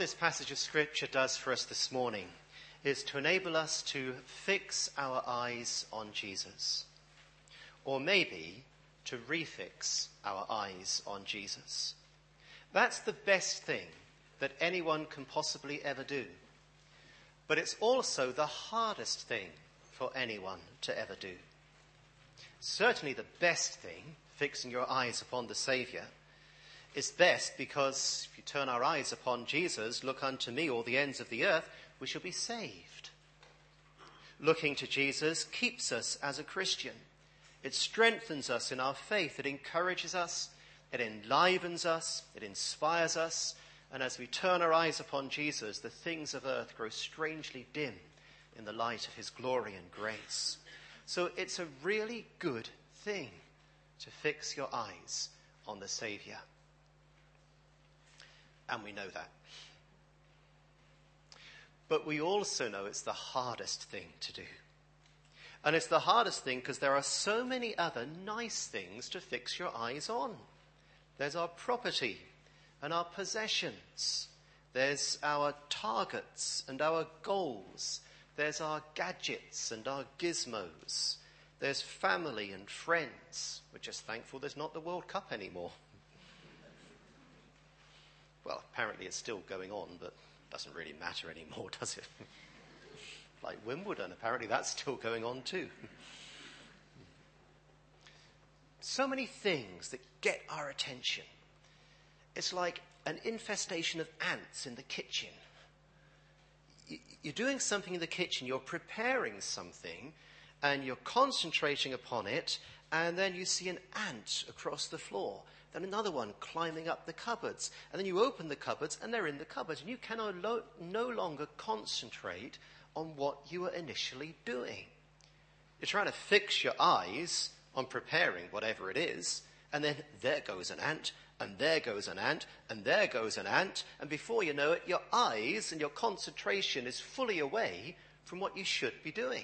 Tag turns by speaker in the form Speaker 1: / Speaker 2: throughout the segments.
Speaker 1: This passage of Scripture does for us this morning is to enable us to fix our eyes on Jesus, or maybe to refix our eyes on Jesus. That's the best thing that anyone can possibly ever do. But it's also the hardest thing for anyone to ever do. Certainly the best thing, fixing your eyes upon the Saviour, is best because if you turn our eyes upon Jesus, look unto me all the ends of the earth, we shall be saved. Looking to Jesus keeps us as a Christian. It strengthens us in our faith. It encourages us. It enlivens us. It inspires us. And as we turn our eyes upon Jesus, the things of earth grow strangely dim in the light of his glory and grace. So it's a really good thing to fix your eyes on the Saviour. And we know that. But we also know it's the hardest thing to do. And it's the hardest thing because there are so many other nice things to fix your eyes on. There's our property and our possessions. There's our targets and our goals. There's our gadgets and our gizmos. There's family and friends. We're just thankful there's not the World Cup anymore. Well, apparently it's still going on, but it doesn't really matter anymore, does it? Like Wimbledon, apparently that's still going on too. So many things that get our attention. It's like an infestation of ants in the kitchen. You're doing something in the kitchen, you're preparing something, and you're concentrating upon it, and then you see an ant across the floor. Then another one climbing up the cupboards. And then you open the cupboards and they're in the cupboards. And you can no longer concentrate on what you were initially doing. You're trying to fix your eyes on preparing whatever it is. And then there goes an ant, and there goes an ant, and there goes an ant. And before you know it, your eyes and your concentration is fully away from what you should be doing.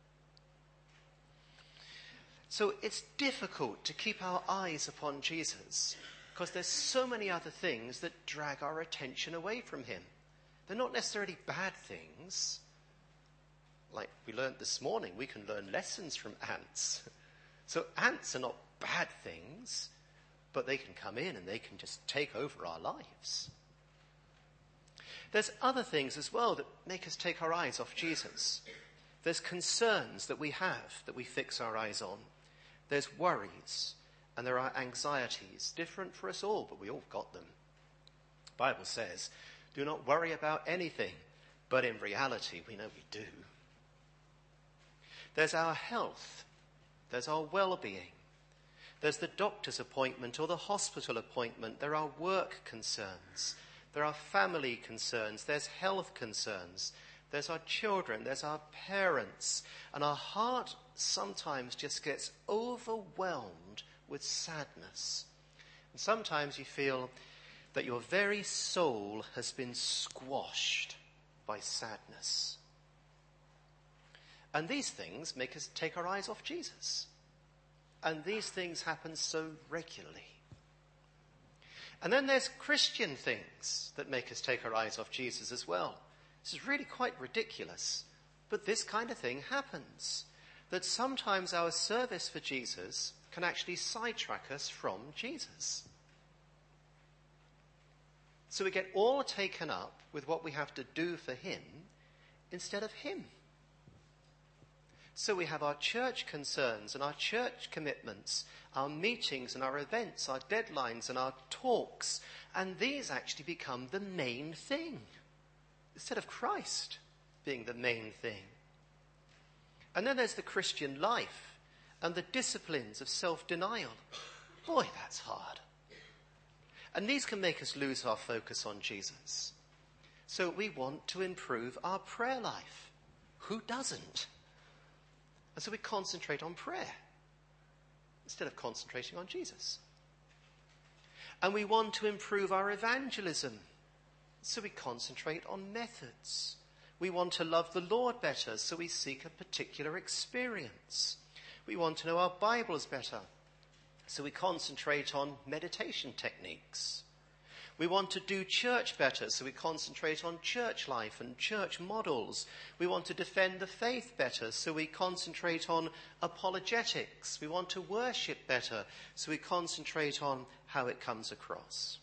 Speaker 1: So it's difficult to keep our eyes upon Jesus because there's so many other things that drag our attention away from him. They're not necessarily bad things. Like we learned this morning, we can learn lessons from ants. So ants are not bad things, but they can come in and they can just take over our lives. There's other things as well that make us take our eyes off Jesus. There's concerns that we have that we fix our eyes on. There's worries and there are anxieties, different for us all, but we all got them. The Bible says, do not worry about anything, but in reality, we know we do. There's our health. There's our well-being. There's the doctor's appointment or the hospital appointment. There are work concerns. There are family concerns. There's health concerns. There's our children, there's our parents, and our heart sometimes just gets overwhelmed with sadness. And sometimes you feel that your very soul has been squashed by sadness. And these things make us take our eyes off Jesus. And these things happen so regularly. And then there's Christian things that make us take our eyes off Jesus as well. This is really quite ridiculous, but this kind of thing happens. That sometimes our service for Jesus can actually sidetrack us from Jesus. So we get all taken up with what we have to do for him instead of him. So we have our church concerns and our church commitments, our meetings and our events, our deadlines and our talks, and these actually become the main thing, instead of Christ being the main thing. And then there's the Christian life and the disciplines of self-denial. Boy, that's hard. And these can make us lose our focus on Jesus. So we want to improve our prayer life. Who doesn't? And so we concentrate on prayer instead of concentrating on Jesus. And we want to improve our evangelism. So we concentrate on methods. We want to love the Lord better, so we seek a particular experience. We want to know our Bibles better, so we concentrate on meditation techniques. We want to do church better, so we concentrate on church life and church models. We want to defend the faith better, so we concentrate on apologetics. We want to worship better, so we concentrate on how it comes across.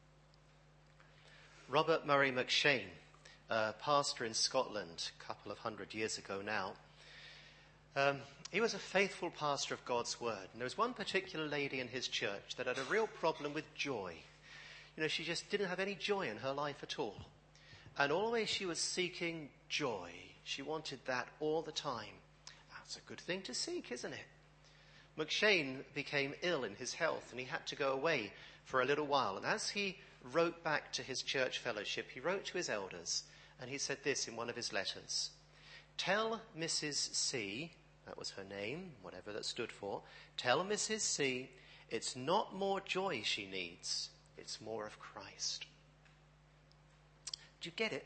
Speaker 1: Robert Murray McCheyne, a pastor in Scotland a couple of 100 years ago now, he was a faithful pastor of God's word. And there was one particular lady in his church that had a real problem with joy. She just didn't have any joy in her life at all. And always she was seeking joy. She wanted that all the time. That's a good thing to seek, isn't it? McCheyne became ill in his health and he had to go away for a little while. And as he wrote back to his church fellowship, he wrote to his elders and he said this in one of his letters. Tell Mrs. C, that was her name, whatever that stood for, tell Mrs. C it's not more joy she needs. It's more of Christ. Do you get it?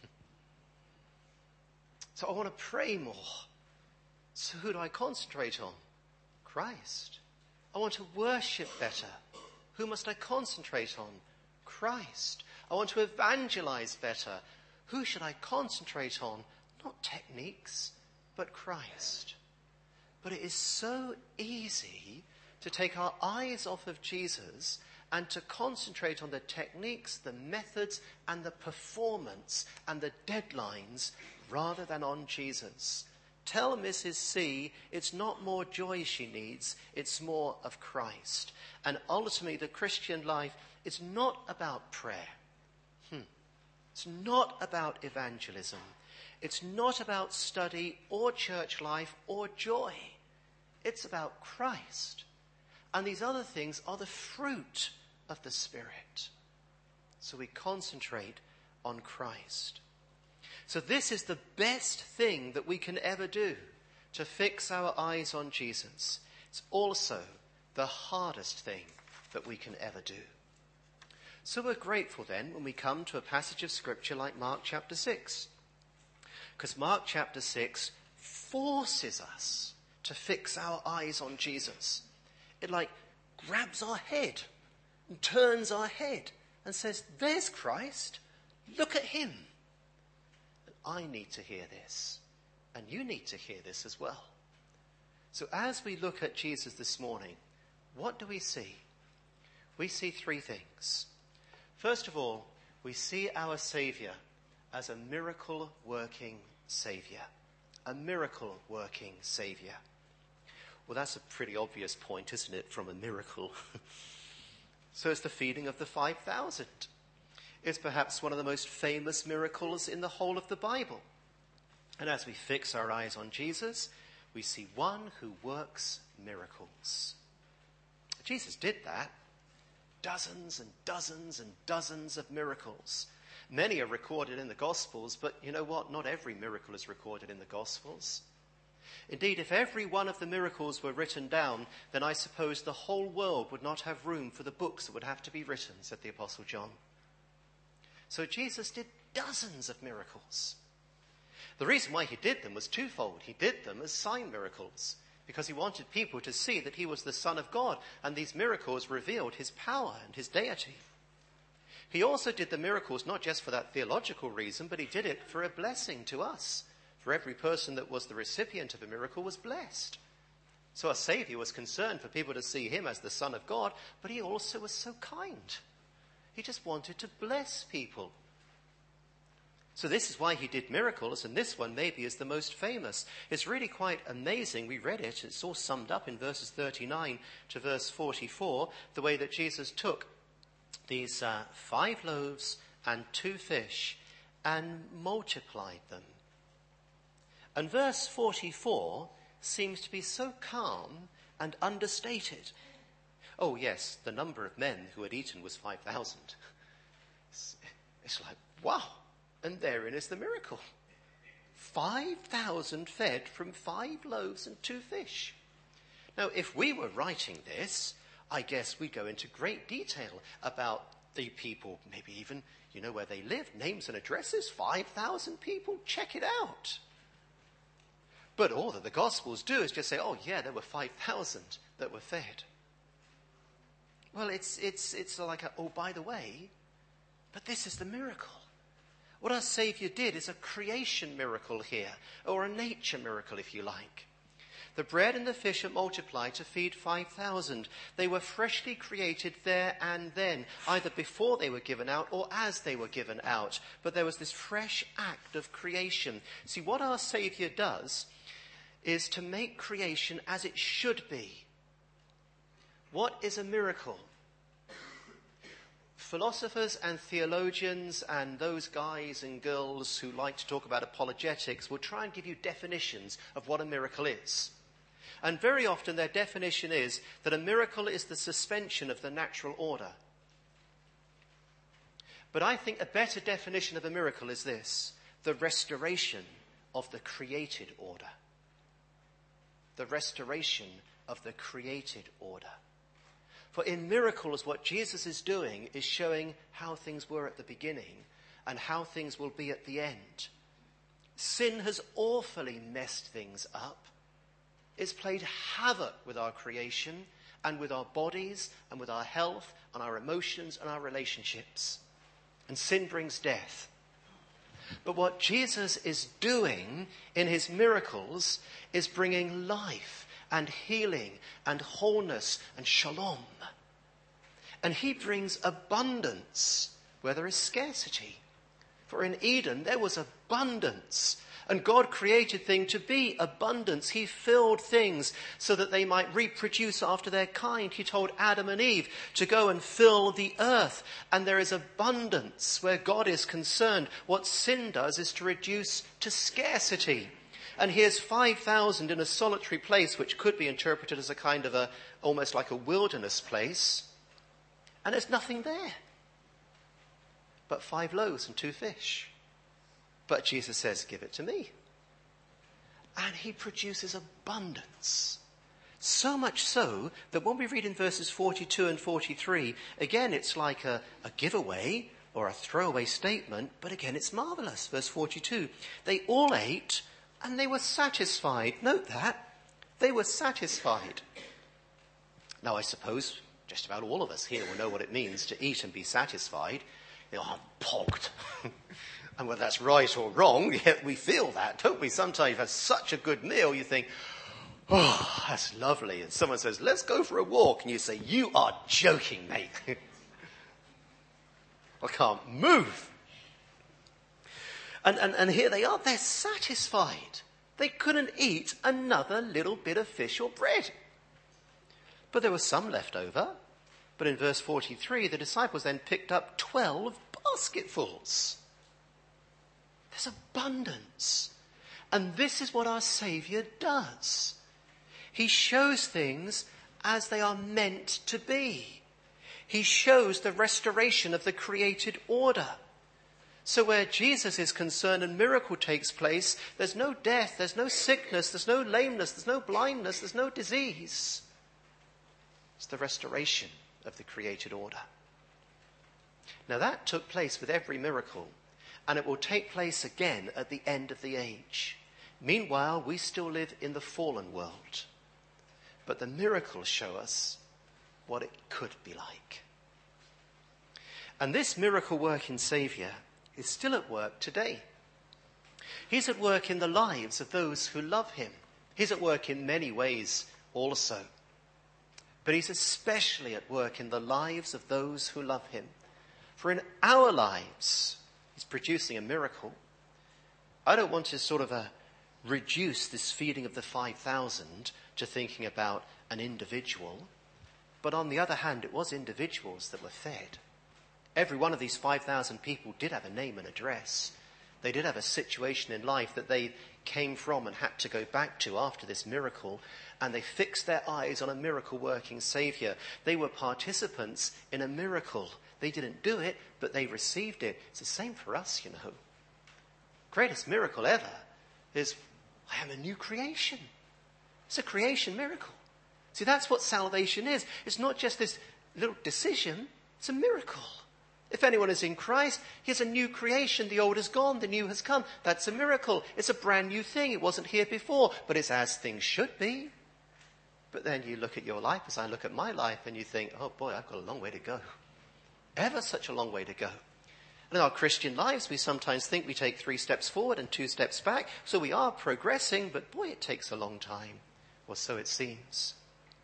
Speaker 1: So I want to pray more. So who do I concentrate on? Christ. I want to worship better. Who must I concentrate on? Christ. I want to evangelize better. Who should I concentrate on? Not techniques, but Christ. But it is so easy to take our eyes off of Jesus and to concentrate on the techniques, the methods, and the performance, and the deadlines, rather than on Jesus. Tell Mrs. C it's not more joy she needs, it's more of Christ. And ultimately, the Christian life is not about prayer. It's not about evangelism. It's not about study or church life or joy. It's about Christ. And these other things are the fruit of the Spirit. So we concentrate on Christ. So this is the best thing that we can ever do, to fix our eyes on Jesus. It's also the hardest thing that we can ever do. So we're grateful then when we come to a passage of Scripture like Mark chapter 6. Because Mark chapter 6 forces us to fix our eyes on Jesus. It grabs our head and turns our head and says, there's Christ. Look at him. And I need to hear this. And you need to hear this as well. So as we look at Jesus this morning, what do we see? We see three things. First of all, we see our Saviour as a miracle-working Saviour. A miracle-working Saviour. Well, that's a pretty obvious point, isn't it, from a miracle? So it's the feeding of the 5,000. It's perhaps one of the most famous miracles in the whole of the Bible. And as we fix our eyes on Jesus, we see one who works miracles. Jesus did that. Dozens and dozens and dozens of miracles. Many are recorded in the Gospels, but you know what? Not every miracle is recorded in the Gospels. Indeed, if every one of the miracles were written down, then I suppose the whole world would not have room for the books that would have to be written, said the Apostle John. So Jesus did dozens of miracles. The reason why he did them was twofold. He did them as sign miracles, because he wanted people to see that he was the Son of God, and these miracles revealed his power and his deity. He also did the miracles not just for that theological reason, but he did it for a blessing to us. For every person that was the recipient of a miracle was blessed. So our Saviour was concerned for people to see him as the Son of God, but he also was so kind. He just wanted to bless people. So this is why he did miracles, and this one maybe is the most famous. It's really quite amazing. We read it. It's all summed up in verses 39 to verse 44, the way that Jesus took these 5 loaves and 2 fish and multiplied them. And verse 44 seems to be so calm and understated. Oh yes, the number of men who had eaten was 5,000. It's like, wow. And therein is the miracle. 5,000 fed from 5 loaves and 2 fish. Now, if we were writing this, I guess we'd go into great detail about the people, maybe even, where they live, names and addresses, 5,000 people, check it out. But all that the Gospels do is just say, oh yeah, there were 5,000 that were fed. Well, it's like, oh, by the way, But this is the miracle. What our Saviour did is a creation miracle here, or a nature miracle if you like. The bread and the fish had multiplied to feed 5,000. They were freshly created there and then, either before they were given out or as they were given out. But there was this fresh act of creation. See, what our Saviour does is to make creation as it should be. What is a miracle? Philosophers and theologians and those guys and girls who like to talk about apologetics will try and give you definitions of what a miracle is. And very often their definition is that a miracle is the suspension of the natural order. But I think a better definition of a miracle is this: the restoration of the created order. The restoration of the created order. For in miracles, what Jesus is doing is showing how things were at the beginning and how things will be at the end. Sin has awfully messed things up. It's played havoc with our creation and with our bodies and with our health and our emotions and our relationships. And sin brings death. But what Jesus is doing in his miracles is bringing life and healing and wholeness and shalom. And he brings abundance where there is scarcity. For in Eden there was abundance. And God created things to be abundance. He filled things so that they might reproduce after their kind. He told Adam and Eve to go and fill the earth. And there is abundance where God is concerned. What sin does is to reduce to scarcity. And here's 5,000 in a solitary place, which could be interpreted as a kind of almost like a wilderness place. And there's nothing there but 5 loaves and 2 fish. But Jesus says, give it to me. And he produces abundance. So much so that when we read in verses 42 and 43, again, it's like a giveaway or a throwaway statement, but again, it's marvelous. Verse 42, they all ate and they were satisfied. Note that. They were satisfied. Now, I suppose just about all of us here will know what it means to eat and be satisfied. I'm pogged. And whether that's right or wrong, yet we feel that, don't we? Sometimes you've had such a good meal, you think, oh, that's lovely. And someone says, let's go for a walk. And you say, you are joking, mate. I can't move. And here they are, they're satisfied. They couldn't eat another little bit of fish or bread. But there was some left over. But in verse 43, the disciples then picked up 12 basketfuls. There's abundance. And this is what our Saviour does. He shows things as they are meant to be. He shows the restoration of the created order. So where Jesus is concerned and miracle takes place, there's no death, there's no sickness, there's no lameness, there's no blindness, there's no disease. It's the restoration of the created order. Now that took place with every miracle. And it will take place again at the end of the age. Meanwhile, we still live in the fallen world. But the miracles show us what it could be like. And this miracle working Saviour is still at work today. He's at work in the lives of those who love him. He's at work in many ways also. But he's especially at work in the lives of those who love him. For in our lives, he's producing a miracle. I don't want to sort of reduce this feeding of the 5,000 to thinking about an individual. But on the other hand, it was individuals that were fed. Every one of these 5,000 people did have a name and address. They did have a situation in life that they came from and had to go back to after this miracle. And they fixed their eyes on a miracle-working Saviour. They were participants in a miracle. They didn't do it, but they received it. It's the same for us, you know. Greatest miracle ever is, I am a new creation. It's a creation miracle. See, that's what salvation is. It's not just this little decision. It's a miracle. If anyone is in Christ, he is a new creation. The old is gone, the new has come. That's a miracle. It's a brand new thing. It wasn't here before, but it's as things should be. But then you look at your life as I look at my life and you think, oh boy, I've got a long way to go. Ever such a long way to go. And in our Christian lives, we sometimes think we take 3 steps forward and 2 steps back. So we are progressing, but boy, it takes a long time, or so it seems.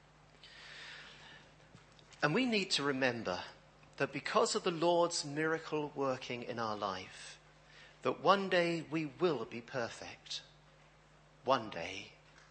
Speaker 1: And we need to remember that because of the Lord's miracle working in our life, that one day we will be perfect. One day.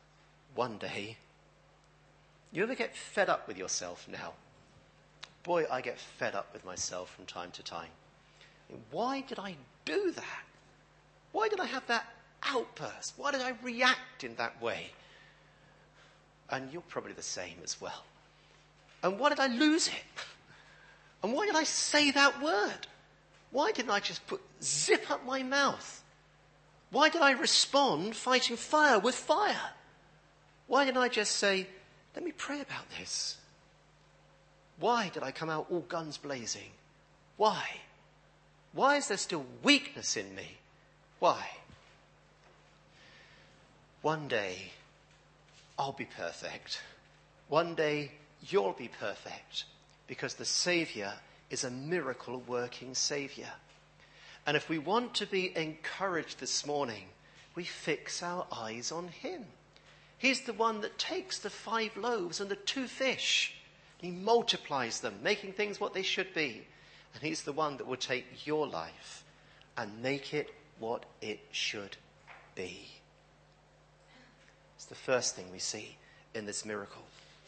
Speaker 1: You ever get fed up with yourself now? Boy, I get fed up with myself from time to time. Why did I do that? Why did I have that outburst? Why did I react in that way? And you're probably the same as well. And why did I lose it? And why did I say that word? Why didn't I just zip up my mouth? Why did I respond fighting fire with fire? Why didn't I just say, let me pray about this? Why did I come out all guns blazing? Why? Why is there still weakness in me? Why? One day, I'll be perfect. One day, you'll be perfect. Because the Saviour is a miracle-working Saviour. And if we want to be encouraged this morning, we fix our eyes on him. He's the one that takes the 5 loaves and the 2 fish. He multiplies them, making things what they should be. And he's the one that will take your life and make it what it should be. It's the first thing we see in this miracle.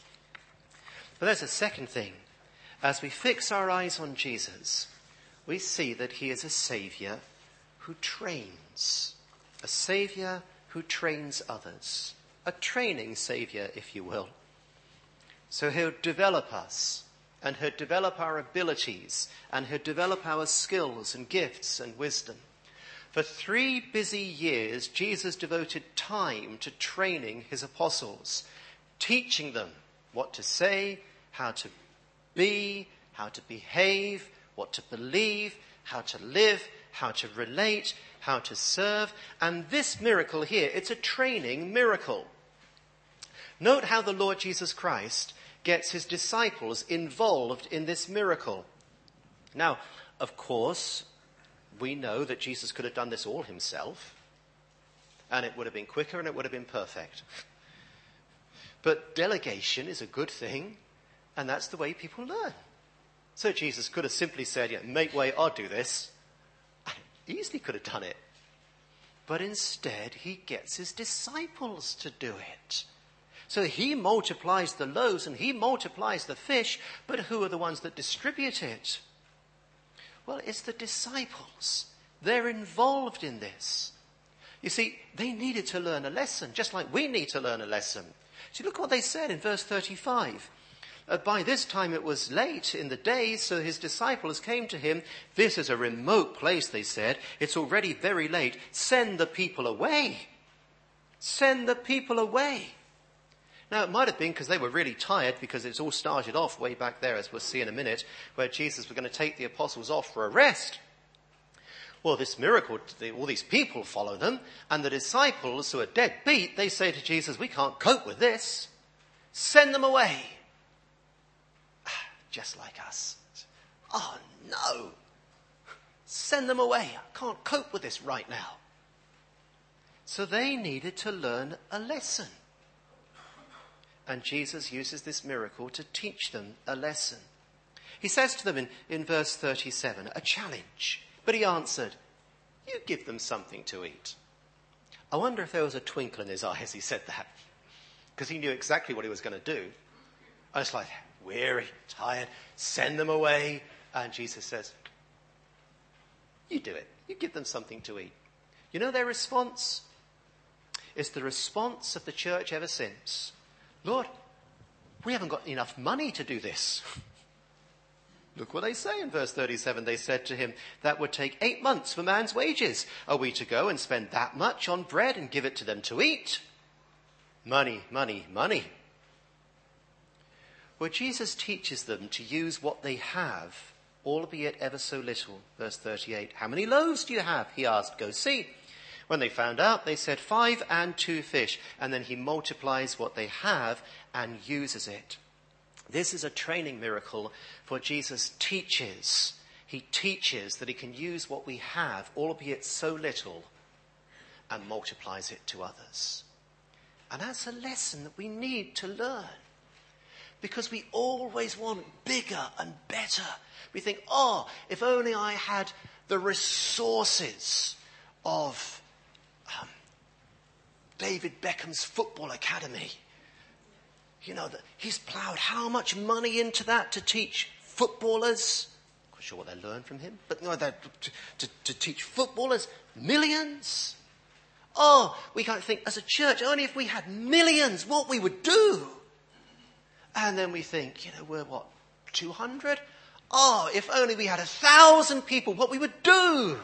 Speaker 1: But there's a second thing. As we fix our eyes on Jesus, we see that he is a Saviour who trains. A Saviour who trains others. A training Saviour, if you will. So he'll develop us, and he'll develop our abilities, and he'll develop our skills and gifts and wisdom. For 3 busy years, Jesus devoted time to training his apostles, teaching them what to say, how to be, how to behave, what to believe, how to live, how to relate, how to serve. And this miracle here, it's a training miracle. Note how the Lord Jesus Christ gets his disciples involved in this miracle. Now, of course, we know that Jesus could have done this all himself, and it would have been quicker and it would have been perfect. But delegation is a good thing, and that's the way people learn. So Jesus could have simply said, make way, I'll do this. Easily could have done it. But instead, he gets his disciples to do it. So he multiplies the loaves and he multiplies the fish, but who are the ones that distribute it? Well, it's the disciples. They're involved in this. You see, they needed to learn a lesson, just like we need to learn a lesson. See, look what they said in verse 35. By this time it was late in the day, so his disciples came to him. This is a remote place, they said. It's already very late. Send the people away. Send the people away. Now, it might have been because they were really tired, because it's all started off way back there, as we'll see in a minute, where Jesus was going to take the apostles off for a rest. Well, this miracle, all these people follow them, and the disciples, who are dead beat, they say to Jesus, we can't cope with this. Send them away. Just like us. Oh, no. Send them away. I can't cope with this right now. So they needed to learn a lesson. And Jesus uses this miracle to teach them a lesson. He says to them in verse 37, a challenge. But he answered, you give them something to eat. I wonder if there was a twinkle in his eye as he said that. Because he knew exactly what he was going to do. I was like, weary, tired, send them away. And Jesus says, you do it. You give them something to eat. You know their response? It's the response of the church ever since. Lord, we haven't got enough money to do this. Look what they say in verse 37. They said to him, that would take 8 months for man's wages. Are we to go and spend that much on bread and give it to them to eat? Money, money, money. Well, Jesus teaches them to use what they have, albeit ever so little. Verse 38. How many loaves do you have? He asked. Go see. When they found out, they said 5 and 2 fish. And then he multiplies what they have and uses it. This is a training miracle, for Jesus teaches. he teaches that he can use what we have, albeit so little, and multiplies it to others. And that's a lesson that we need to learn. Because we always want bigger and better. We think, if only I had the resources of David Beckham's football academy. You know, that he's ploughed how much money into that to teach footballers. I'm not sure what they learn from him, but to teach footballers millions. We can't think as a church, only if we had millions, what we would do. And then we think, we're 200? If only we had 1,000 people, what we would do.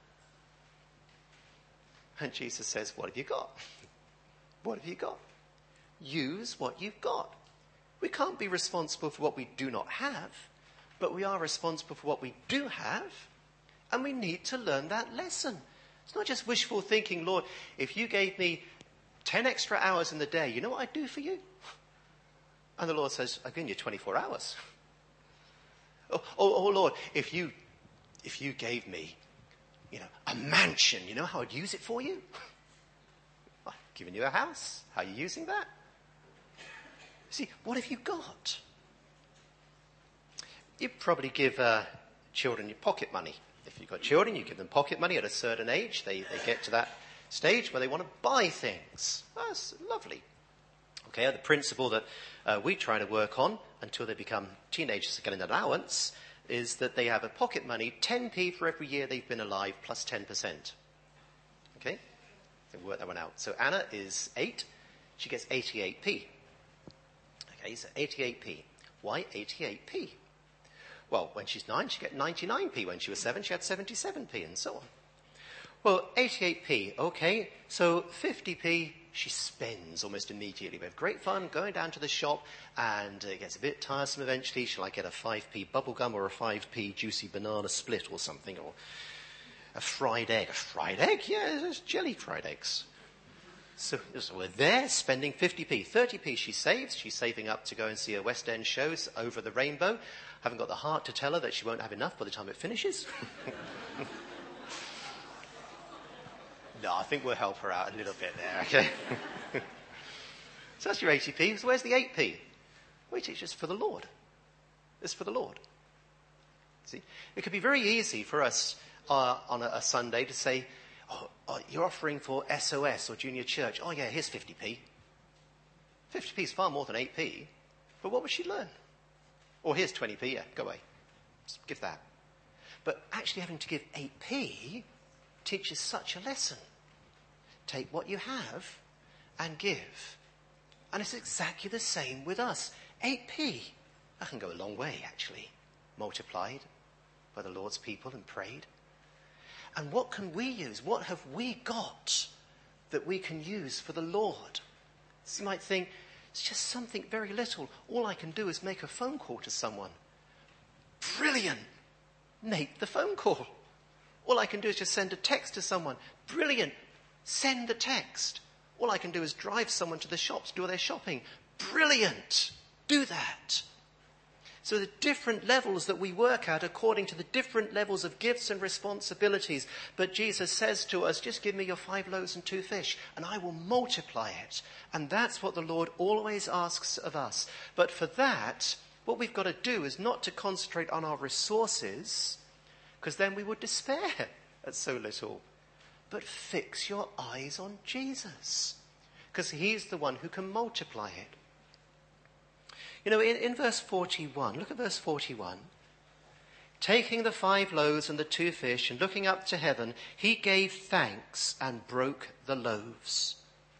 Speaker 1: And Jesus says, what have you got? What have you got? Use what you've got. We can't be responsible for what we do not have, but we are responsible for what we do have, and we need to learn that lesson. It's not just wishful thinking, Lord, if you gave me 10 extra hours in the day, you know what I'd do for you? And the Lord says, I've given you 24 hours. Oh Lord, if you gave me, a mansion, you know how I'd use it for you? I've given you a house. How are you using that? See, what have you got? You probably give children your pocket money. If you've got children, you give them pocket money at a certain age. They get to that stage where they want to buy things. That's lovely. Okay, the principle that we try to work on until they become teenagers and get an allowance is that they have a pocket money, 10p for every year they've been alive, plus 10%. Okay? So work that one out. So Anna is 8. She gets 88p. Okay, so 88p. Why 88p? Well, when she's 9, she gets 99p. When she was 7, she had 77p, and so on. Well, 88p, okay. So 50p, she spends almost immediately. We have great fun going down to the shop, and it gets a bit tiresome eventually. Shall I get a 5p bubblegum or a 5p juicy banana split or something? Or a fried egg. A fried egg? Yeah, there's jelly fried eggs. So we're there spending 50p. 30p she saves. She's saving up to go and see her West End shows Over the Rainbow. Haven't got the heart to tell her that she won't have enough by the time it finishes. No, I think we'll help her out a little bit there, okay? So that's your 80p. So where's the 8p? Wait, it's just for the Lord. It's for the Lord. See? It could be very easy for us on a Sunday to say, you're offering for SOS or Junior Church. Oh, yeah, here's 50p. 50p is far more than 8p. But what would she learn? Or here's 20p. Yeah, go away. Just give that. But actually having to give 8p teaches such a lesson. Take what you have and give. And it's exactly the same with us. 8p. That can go a long way, actually. Multiplied by the Lord's people and prayed. And what can we use? What have we got that we can use for the Lord? So you might think, it's just something very little. All I can do is make a phone call to someone. Brilliant. Make the phone call. All I can do is just send a text to someone. Brilliant. Send the text. All I can do is drive someone to the shops, do their shopping. Brilliant. Do that. So the different levels that we work at according to the different levels of gifts and responsibilities. But Jesus says to us, just give me your 5 loaves and 2 fish and I will multiply it. And that's what the Lord always asks of us. But for that, what we've got to do is not to concentrate on our resources, because then we would despair at so little. But fix your eyes on Jesus, because he's the one who can multiply it. You know, in verse 41, look at verse 41. Taking the 5 loaves and the 2 fish and looking up to heaven, he gave thanks and broke the loaves.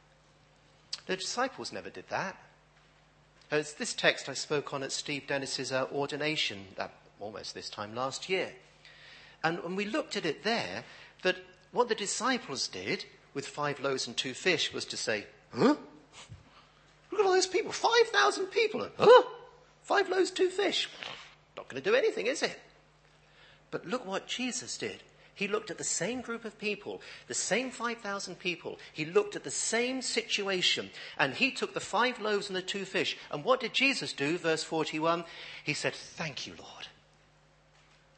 Speaker 1: The disciples never did that. It's this text I spoke on at Steve Dennis's ordination almost this time last year. And we looked at it there, that what the disciples did with 5 loaves and 2 fish was to say, huh? Look at all those people, 5,000 people. Huh? 5 loaves, 2 fish. Not going to do anything, is it? But look what Jesus did. He looked at the same group of people, the same 5,000 people. He looked at the same situation, and he took the 5 loaves and the 2 fish. And what did Jesus do? Verse 41, he said, thank you, Lord.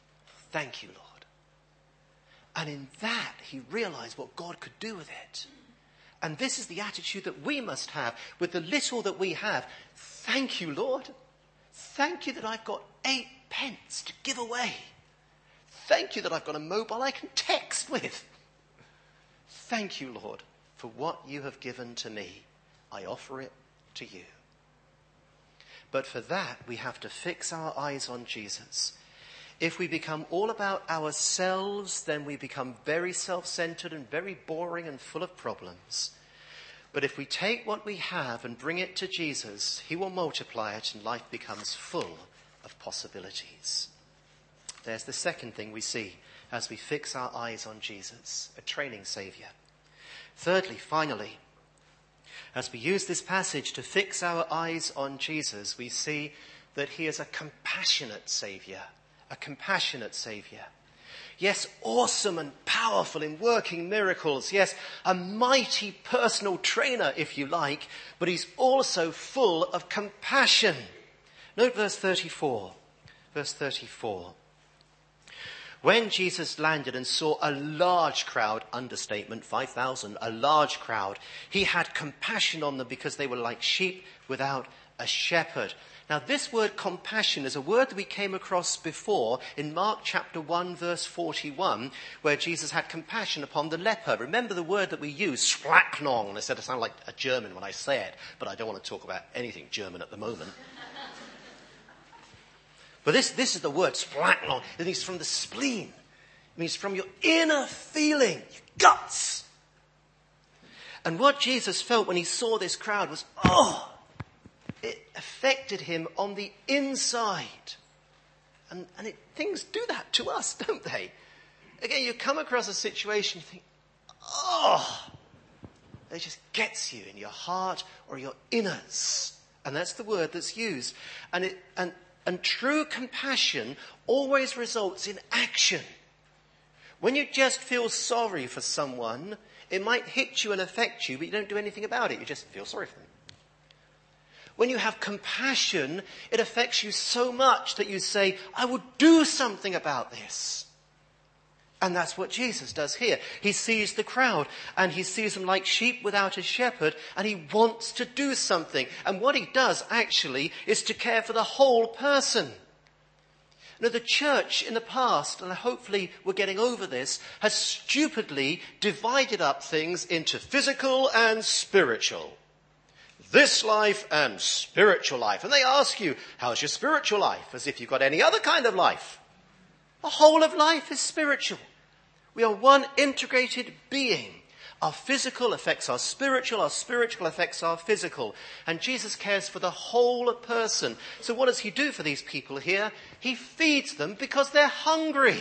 Speaker 1: Thank you, Lord. And in that, he realized what God could do with it. And this is the attitude that we must have with the little that we have. Thank you, Lord. Thank you that I've got 8 pence to give away. Thank you that I've got a mobile I can text with. Thank you, Lord, for what you have given to me. I offer it to you. But for that, we have to fix our eyes on Jesus. If we become all about ourselves, then we become very self-centered and very boring and full of problems. But if we take what we have and bring it to Jesus, he will multiply it and life becomes full of possibilities. There's the second thing we see as we fix our eyes on Jesus, a training saviour. Thirdly, finally, as we use this passage to fix our eyes on Jesus, we see that he is a compassionate saviour. A compassionate saviour. Yes, awesome and powerful in working miracles. Yes, a mighty personal trainer, if you like, but he's also full of compassion. Note verse 34. Verse 34. When Jesus landed and saw a large crowd, understatement, 5,000, a large crowd, he had compassion on them because they were like sheep without a shepherd. Now, this word compassion is a word that we came across before in Mark chapter 1, verse 41, where Jesus had compassion upon the leper. Remember the word that we use, Splanchnon. I said I sound like a German when I say it, but I don't want to talk about anything German at the moment. But this is the word, Splanchnon. It means from the spleen. It means from your inner feeling, your guts. And what Jesus felt when he saw this crowd was, it affected him on the inside. And things do that to us, don't they? Again, you come across a situation, you think, it just gets you in your heart or your innards. And that's the word that's used. And true compassion always results in action. When you just feel sorry for someone, it might hit you and affect you, but you don't do anything about it. You just feel sorry for them. When you have compassion, it affects you so much that you say, I will do something about this. And that's what Jesus does here. He sees the crowd and he sees them like sheep without a shepherd and he wants to do something. And what he does actually is to care for the whole person. Now, the church in the past, and hopefully we're getting over this, has stupidly divided up things into physical and spiritual. This life and spiritual life. And they ask you, how's your spiritual life? As if you've got any other kind of life. The whole of life is spiritual. We are one integrated being. Our physical affects our spiritual affects our physical. And Jesus cares for the whole person. So what does he do for these people here? He feeds them because they're hungry.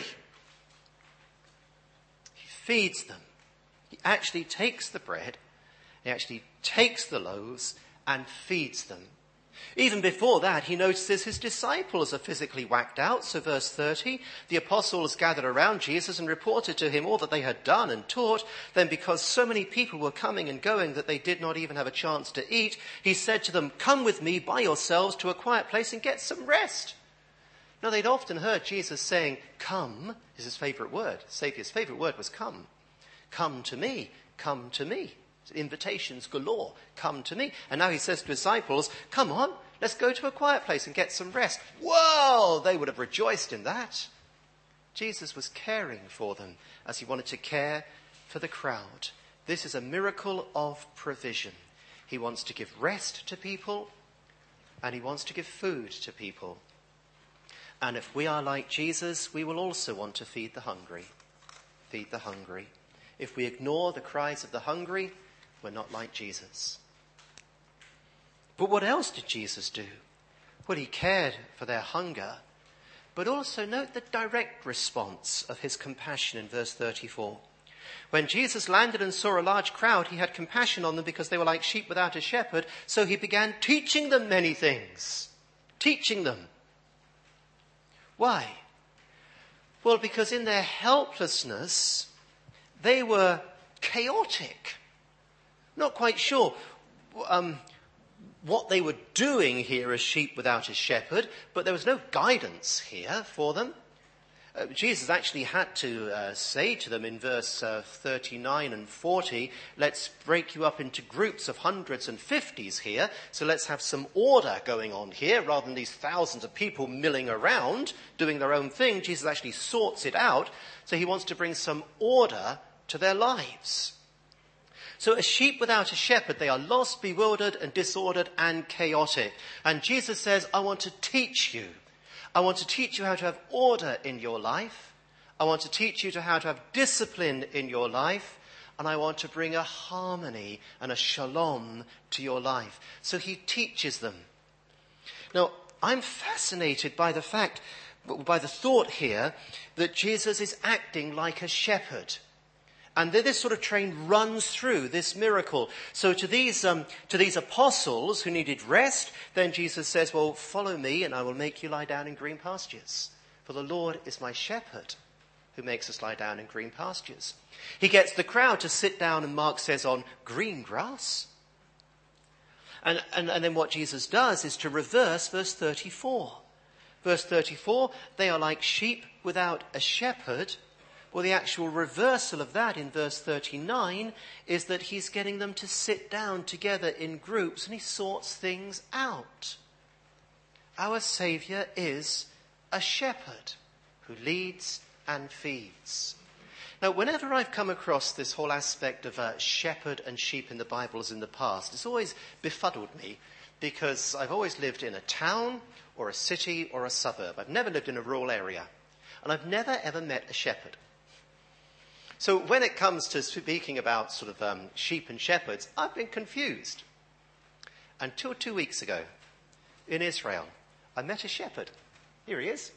Speaker 1: He feeds them. He actually takes the bread, he actually takes the loaves and feeds them. Even before that, he notices his disciples are physically whacked out. So verse 30, the apostles gathered around Jesus and reported to him all that they had done and taught. Then because so many people were coming and going that they did not even have a chance to eat, he said to them, come with me by yourselves to a quiet place and get some rest. Now they'd often heard Jesus saying, come is his favourite word. Saviour's favourite word was come. Come to me, come to me. Invitations galore, come to me. And now he says to disciples, come on, let's go to a quiet place and get some rest. Whoa, they would have rejoiced in that. Jesus was caring for them as he wanted to care for the crowd. This is a miracle of provision. He wants to give rest to people and he wants to give food to people. And if we are like Jesus, we will also want to feed the hungry. Feed the hungry. If we ignore the cries of the hungry, we're not like Jesus. But what else did Jesus do? Well, he cared for their hunger, but also note the direct response of his compassion in verse 34. When Jesus landed and saw a large crowd, he had compassion on them because they were like sheep without a shepherd, so he began teaching them many things. Teaching them. Why? Well, because in their helplessness, they were chaotic. Not quite sure what they were doing here as sheep without a shepherd, but there was no guidance here for them. Jesus actually had to say to them in verse 39 and 40, let's break you up into groups of hundreds and fifties here, so let's have some order going on here, rather than these thousands of people milling around doing their own thing. Jesus actually sorts it out, so he wants to bring some order to their lives. So as sheep without a shepherd, they are lost, bewildered and disordered and chaotic. And Jesus says, I want to teach you. I want to teach you how to have order in your life. I want to teach you how to have discipline in your life. And I want to bring a harmony and a shalom to your life. So he teaches them. Now, I'm fascinated by the thought here that Jesus is acting like a shepherd. And this sort of train runs through this miracle. So to these apostles who needed rest, then Jesus says, well, follow me and I will make you lie down in green pastures. For the Lord is my shepherd who makes us lie down in green pastures. He gets the crowd to sit down, and Mark says, on green grass. And then what Jesus does is to reverse verse 34. Verse 34, they are like sheep without a shepherd. Well, the actual reversal of that in verse 39 is that he's getting them to sit down together in groups and he sorts things out. Our Saviour is a shepherd who leads and feeds. Now, whenever I've come across this whole aspect of shepherd and sheep in the Bibles in the past, it's always befuddled me because I've always lived in a town or a city or a suburb. I've never lived in a rural area, and I've never ever met a shepherd. So when it comes to speaking about sort of sheep and shepherds, I've been confused. Until 2 weeks ago, in Israel, I met a shepherd. Here he is.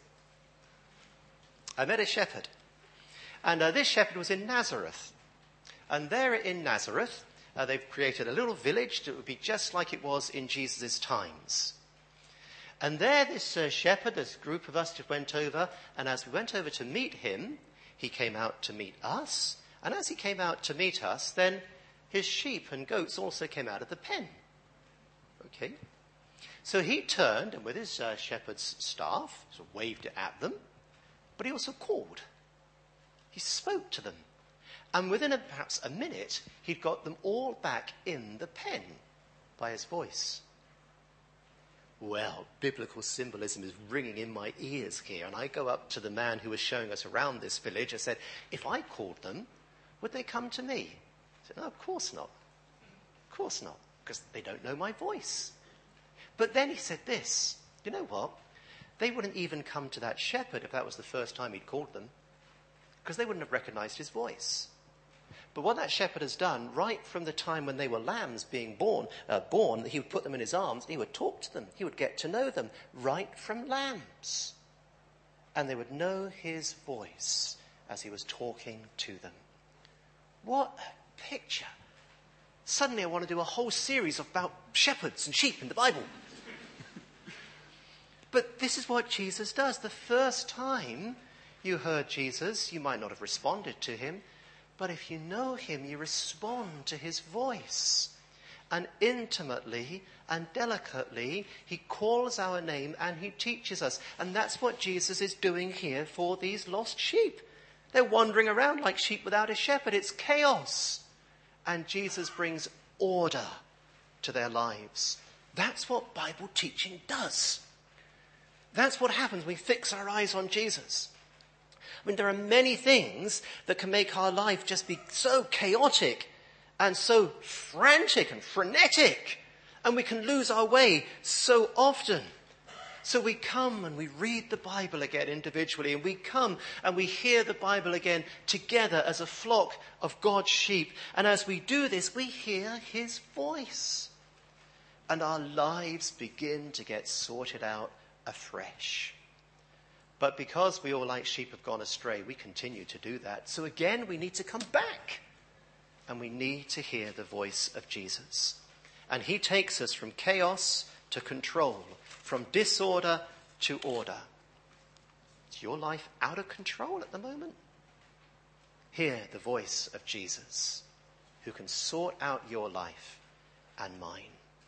Speaker 1: I met a shepherd. And this shepherd was in Nazareth. And there in Nazareth, they've created a little village that would be just like it was in Jesus' times. And there this shepherd, this group of us just went over, and as we went over to meet him, he came out to meet us, and as he came out to meet us, then his sheep and goats also came out of the pen. Okay? So he turned, and with his shepherd's staff, sort of waved it at them, but he also called. He spoke to them. And within perhaps a minute, he'd got them all back in the pen by his voice. Well, biblical symbolism is ringing in my ears here. And I go up to the man who was showing us around this village. I said, if I called them, would they come to me? He said, no, of course not. Of course not, because they don't know my voice. But then he said this, you know what? They wouldn't even come to that shepherd if that was the first time he'd called them, because they wouldn't have recognized his voice. But what that shepherd has done, right from the time when they were lambs being born, he would put them in his arms, he would talk to them, he would get to know them, right from lambs. And they would know his voice as he was talking to them. What a picture. Suddenly I want to do a whole series about shepherds and sheep in the Bible. But this is what Jesus does. The first time you heard Jesus, you might not have responded to him, but if you know him, you respond to his voice. And intimately and delicately, he calls our name and he teaches us. And that's what Jesus is doing here for these lost sheep. They're wandering around like sheep without a shepherd. It's chaos. And Jesus brings order to their lives. That's what Bible teaching does. That's what happens when we fix our eyes on Jesus. I mean, there are many things that can make our life just be so chaotic and so frantic and frenetic, and we can lose our way so often. So we come and we read the Bible again individually, and we come and we hear the Bible again together as a flock of God's sheep. And as we do this, we hear his voice, and our lives begin to get sorted out afresh. But because we all like sheep have gone astray, we continue to do that. So again, we need to come back and we need to hear the voice of Jesus. And he takes us from chaos to control, from disorder to order. Is your life out of control at the moment? Hear the voice of Jesus, who can sort out your life and mine.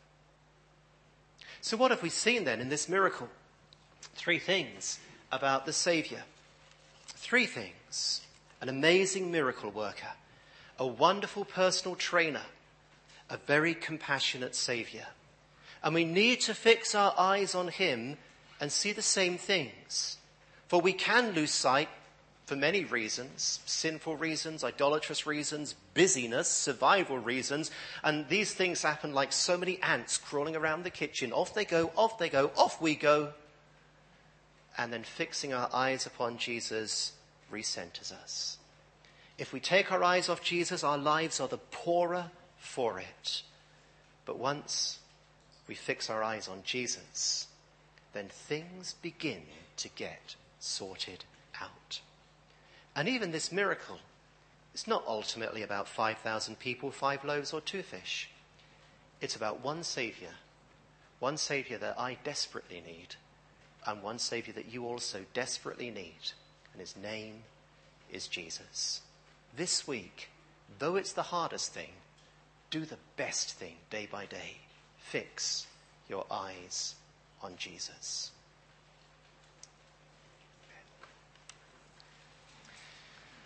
Speaker 1: So what have we seen then in this miracle? 3 things about the Saviour. Three things: an amazing miracle worker, a wonderful personal trainer, a very compassionate Saviour. And we need to fix our eyes on him and see the same things. For we can lose sight for many reasons: sinful reasons, idolatrous reasons, busyness, survival reasons. And these things happen like so many ants crawling around the kitchen. Off they go, off they go, off we go. And then fixing our eyes upon Jesus recenters us. If we take our eyes off Jesus, our lives are the poorer for it. But once we fix our eyes on Jesus, then things begin to get sorted out. And even this miracle is not ultimately about 5,000 people, 5 loaves or 2 fish. It's about one Saviour that I desperately need, and one Saviour that you also desperately need. And his name is Jesus. This week, though it's the hardest thing, do the best thing day by day. Fix your eyes on Jesus.